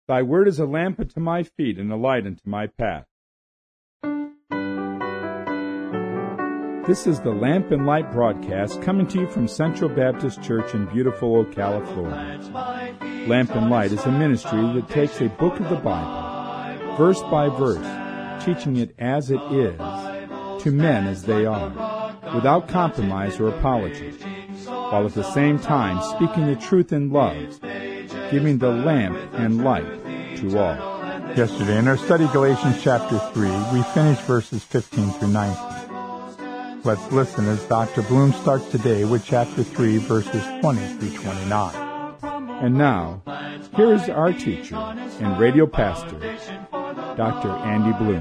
Thy word is a lamp unto my feet and a light unto my path. This is the Lamp and Light broadcast coming to you from Central Baptist Church in beautiful Ocala, Florida. Lamp and Light is a ministry that takes a book of the Bible, verse by verse, teaching it as it is, to men as they are, without compromise or apology, while at the same time speaking the truth in love, giving the lamp and light to all. Yesterday, in our study Galatians chapter 3, we finished verses 15 through 19. Let's listen as Dr. Bloom starts today with chapter 3, verses 20 through 29. And now, here is our teacher and radio pastor, Dr. Andy Bloom.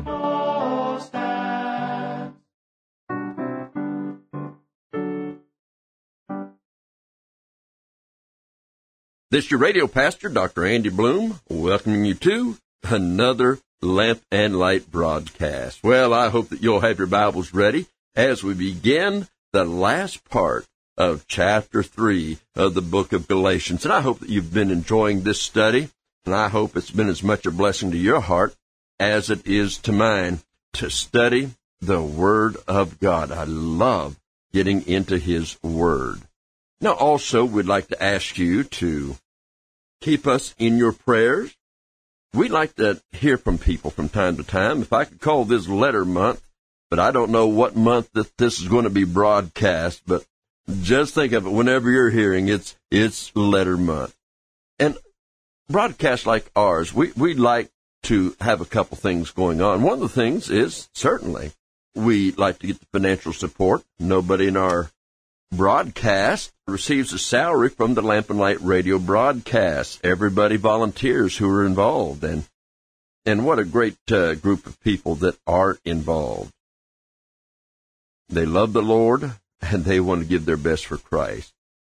This is your radio pastor, Dr. Andy Bloom, welcoming you to another Lamp and Light broadcast. Well, I hope that you'll have your Bibles ready as we begin the last part of chapter 3 of the book of Galatians. And I hope that you've been enjoying this study, and I hope it's been as much a blessing to your heart as it is to mine to study the Word of God. I love getting into His Word. Now, also, we'd like to ask you to keep us in your prayers. We'd like to hear from people from time to time. If I could call this letter month, but I don't know what month that this is going to be broadcast, but just think of it whenever you're hearing it's letter month. And broadcasts like ours, we'd like to have a couple things going on. One of the things is, certainly, we like to get the financial support. Nobody in our broadcast receives a salary from the Lamp and Light radio broadcast. Everybody volunteers who are involved, and what a great group of people that are involved. They love the Lord, and they want to give their best for Christ.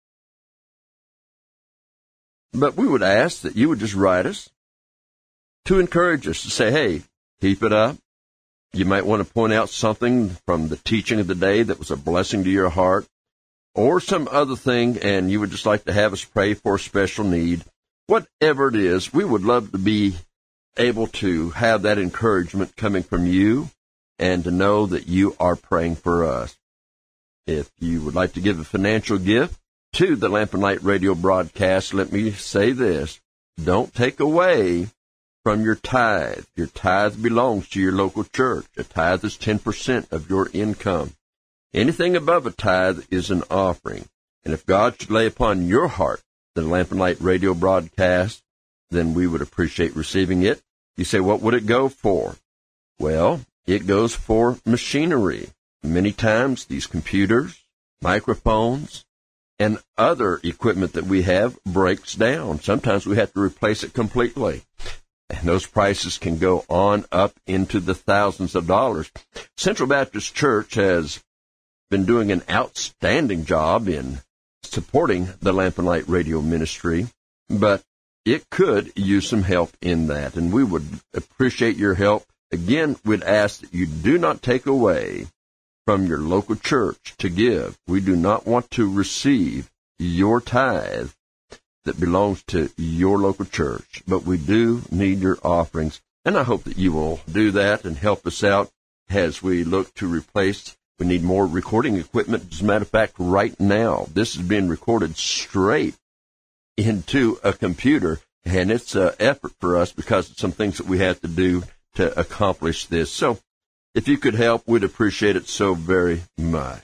But we would ask that you would just write us to encourage us, to say, hey, keep it up. You might want to point out something from the teaching of the day that was a blessing to your heart, or some other thing, and you would just like to have us pray for a special need. Whatever it is, we would love to be able to have that encouragement coming from you and to know that you are praying for us. If you would like to give a financial gift to the Lamp and Light radio broadcast, let me say this. Don't take away from your tithe. Your tithe belongs to your local church. A tithe is 10% of your income. Anything above a tithe is an offering. And if God should lay upon your heart the Lamp and Light radio broadcast, then we would appreciate receiving it. You say, what would it go for? Well, it goes for machinery. Many times these computers, microphones, and other equipment that we have breaks down. Sometimes we have to replace it completely. And those prices can go on up into the thousands of dollars. Central Baptist Church has been doing an outstanding job in supporting the Lamp and Light radio ministry, but it could use some help in that, and we would appreciate your help. Again, we'd ask that you do not take away from your local church to give. We do not want to receive your tithe that belongs to your local church, but we do need your offerings, and I hope that you will do that and help us out as we look to replace. We need more recording equipment. As a matter of fact, right now, this is being recorded straight into a computer, and it's an effort for us because of some things that we have to do to accomplish this. So if you could help, we'd appreciate it so very much.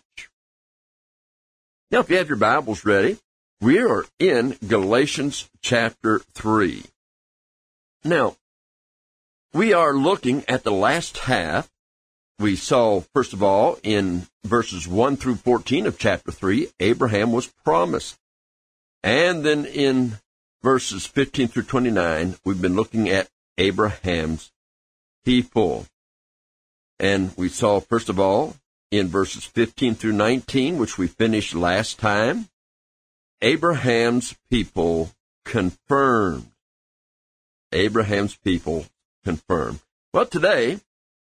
Now, if you have your Bibles ready, we are in Galatians chapter 3. Now, we are looking at the last half. We saw, first of all, in verses 1 through 14 of chapter 3, Abraham was promised. And then in verses 15 through 29, we've been looking at Abraham's people. And we saw, first of all, in verses 15 through 19, which we finished last time, Abraham's people confirmed. Abraham's people confirmed. Well, today,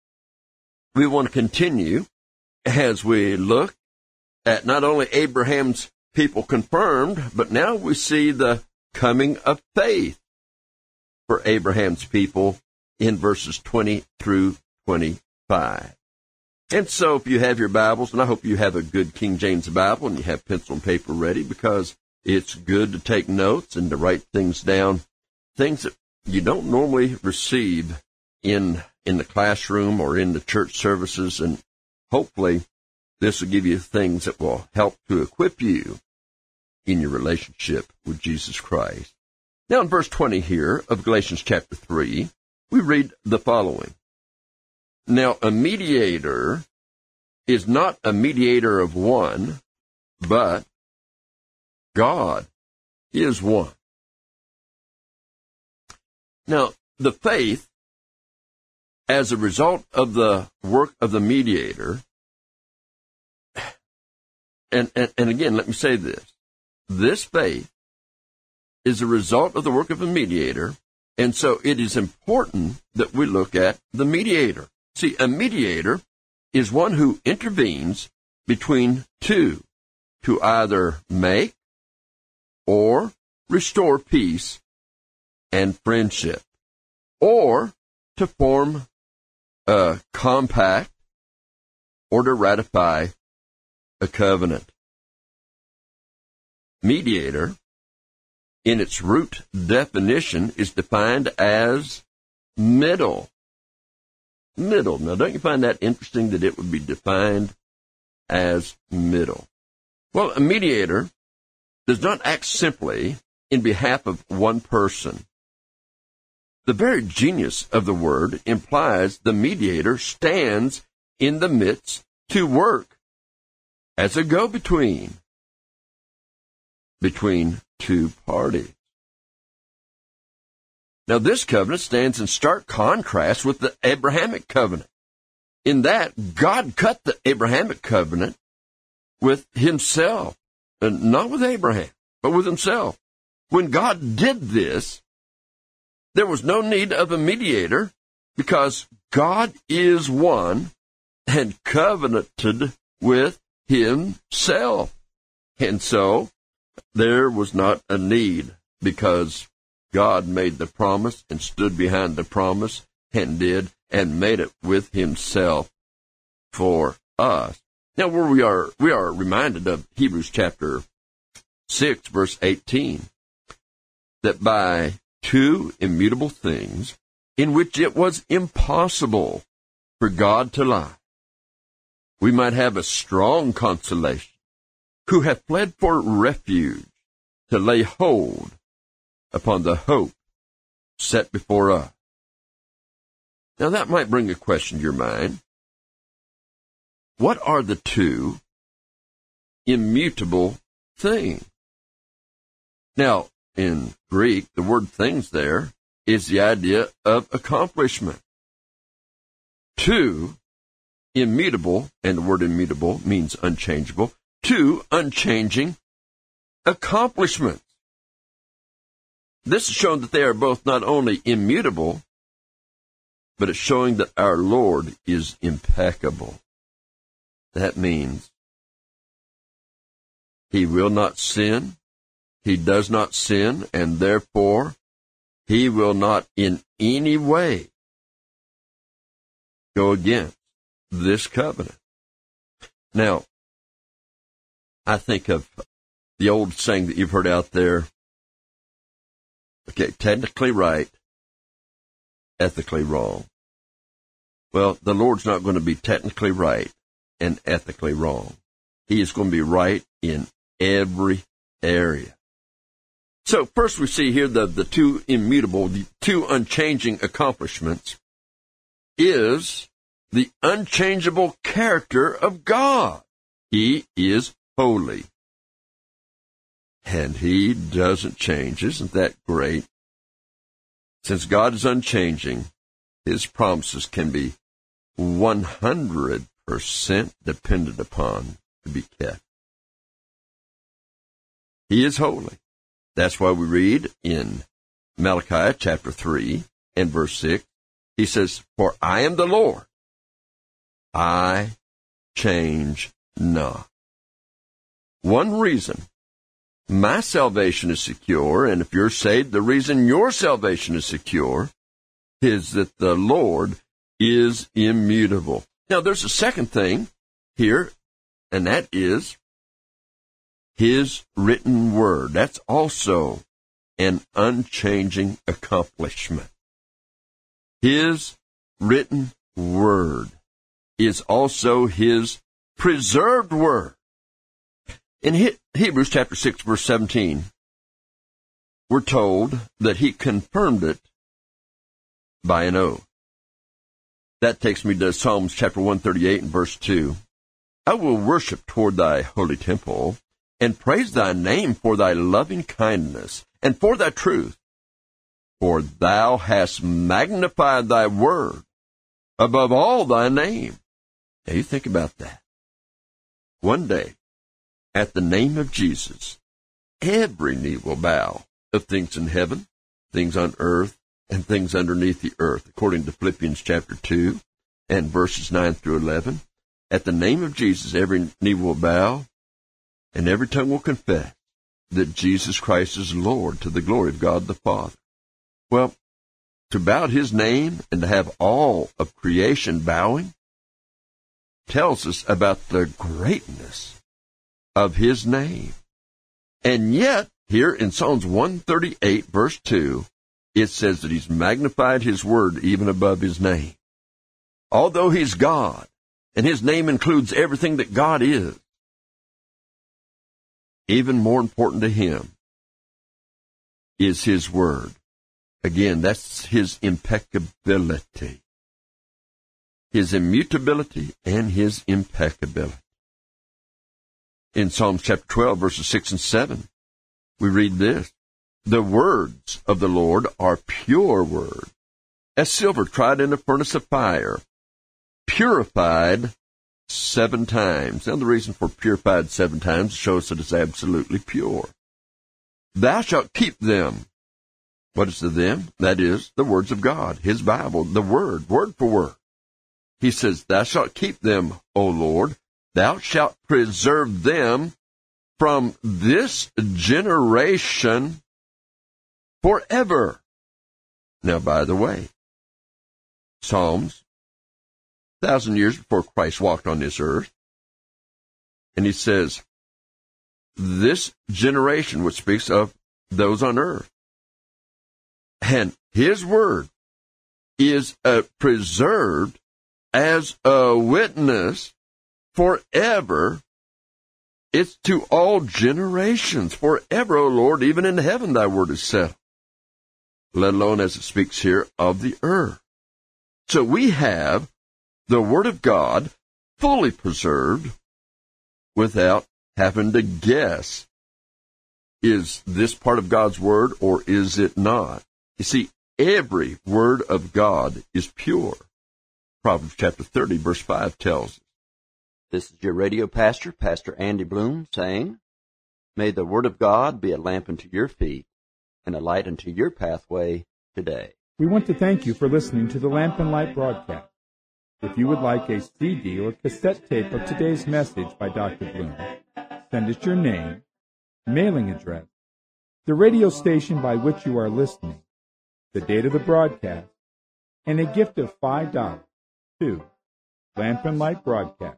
we want to continue as we look at not only Abraham's people confirmed, but now we see the coming of faith. for Abraham's people in verses 20 through 25. And so if you have your Bibles, and I hope you have a good King James Bible and you have pencil and paper ready, because it's good to take notes and to write things down, things that you don't normally receive in the classroom or in the church services, and hopefully this will give you things that will help to equip you in your relationship with Jesus Christ. Now in verse 20 here of Galatians chapter 3, we read the following. Now a mediator is not a mediator of one, but God is one. Now, the faith, as a result of the work of the mediator, and again, let me say this. This faith is a result of the work of a mediator, and so it is important that we look at the mediator. See, a mediator is one who intervenes between two to either make or restore peace and friendship, or to form a compact or to ratify a covenant. Mediator, in its root definition, is defined as middle. Middle. Now, don't you find that interesting that it would be defined as middle? Well, a mediator does not act simply in behalf of one person. The very genius of the word implies the mediator stands in the midst to work as a go-between between two parties. Now, this covenant stands in stark contrast with the Abrahamic covenant, in that God cut the Abrahamic covenant with himself, and not with Abraham, but with himself. When God did this, there was no need of a mediator, because God is one and covenanted with himself. And so, there was not a need, because God made the promise and stood behind the promise and made it with himself for us. Now, where we are reminded of Hebrews chapter 6, verse 18, that by two immutable things in which it was impossible for God to lie, we might have a strong consolation, who have fled for refuge to lay hold upon the hope set before us. Now that might bring a question to your mind. What are the two immutable things? Now, in Greek, the word things there is the idea of accomplishment. Two immutable, and the word immutable means unchangeable, two unchanging accomplishments. This is showing that they are both not only immutable, but it's showing that our Lord is impeccable. That means he will not sin, he does not sin, and therefore he will not in any way go against this covenant. Now, I think of the old saying that you've heard out there, okay, technically right, ethically wrong. Well, the Lord's not going to be technically right and ethically wrong. He is going to be right in every area. So first we see here the two immutable, the two unchanging accomplishments is the unchangeable character of God. He is holy. And he doesn't change. Isn't that great? Since God is unchanging, his promises can be 100% depended upon to be kept. He is holy. That's why we read in Malachi chapter 3 and verse 6, he says, "For I am the Lord, I change not." One reason my salvation is secure, and if you're saved, the reason your salvation is secure is that the Lord is immutable. Now, there's a second thing here, and that is His written word. That's also an unchanging accomplishment. His written word is also His preserved word. In Hebrews chapter 6, verse 17, we're told that He confirmed it by an oath. That takes me to Psalms chapter 138 and verse 2. I will worship toward thy holy temple and praise thy name for thy loving kindness and for thy truth. For thou hast magnified thy word above all thy name. Now you think about that. One day, at the name of Jesus, every knee will bow of things in heaven, things on earth, and things underneath the earth, according to Philippians chapter 2 and verses 9 through 11. At the name of Jesus, every knee will bow, and every tongue will confess that Jesus Christ is Lord, to the glory of God the Father. Well, to bow at His name and to have all of creation bowing tells us about the greatness of His name. And yet, here in Psalms 138, verse 2, it says that He's magnified His word even above His name. Although He's God, and His name includes everything that God is, even more important to Him is His word. Again, that's His impeccability, His immutability, and His impeccability. In Psalms chapter 12, verses 6 and 7, we read this: the words of the Lord are pure words, as silver tried in a furnace of fire, purified 7 times. Now, the reason for purified 7 times shows that it's absolutely pure. Thou shalt keep them. What is the them? That is the words of God, His Bible, the word, word for word. He says, thou shalt keep them, O Lord. Thou shalt preserve them from this generation forever. Now, by the way, Psalms, 1,000 years before Christ walked on this earth, and he says, this generation, which speaks of those on earth, and His word is preserved as a witness forever. It's to all generations forever, O Lord. Even in heaven thy word is settled, let alone as it speaks here of the earth. So we have the word of God fully preserved without having to guess, is this part of God's word or is it not? You see, every word of God is pure. Proverbs chapter 30, verse 5 tells us. This is your radio pastor, Pastor Andy Bloom, saying, may the word of God be a lamp unto your feet and a light unto your pathway today. We want to thank you for listening to the Lamp and Light broadcast. If you would like a CD or cassette tape of today's message by Dr. Bloom, send us your name, mailing address, the radio station by which you are listening, the date of the broadcast, and a gift of $5 to Lamp and Light Broadcast,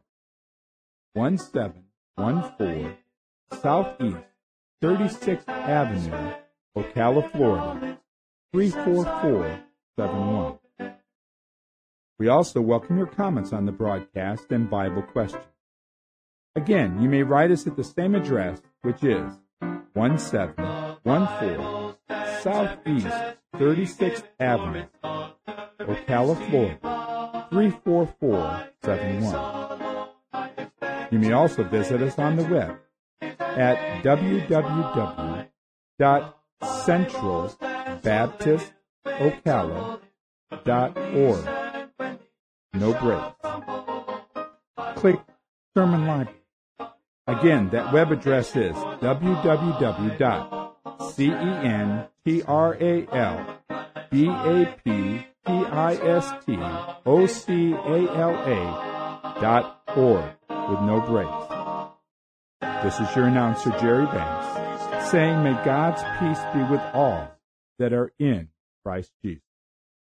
1714 Southeast 36th Avenue, Ocala, Florida, 34471. We also welcome your comments on the broadcast and Bible questions. Again, you may write us at the same address, which is 1714 Southeast 36th Avenue, Ocala, Florida, 34471. You may also visit us on the web at www.centralbaptistocala.org. No breaks. Click Sermon Library. Again, that web address is www.centralbaptistocala.org with no breaks. This is your announcer, Jerry Banks, saying, may God's peace be with all that are in Christ Jesus.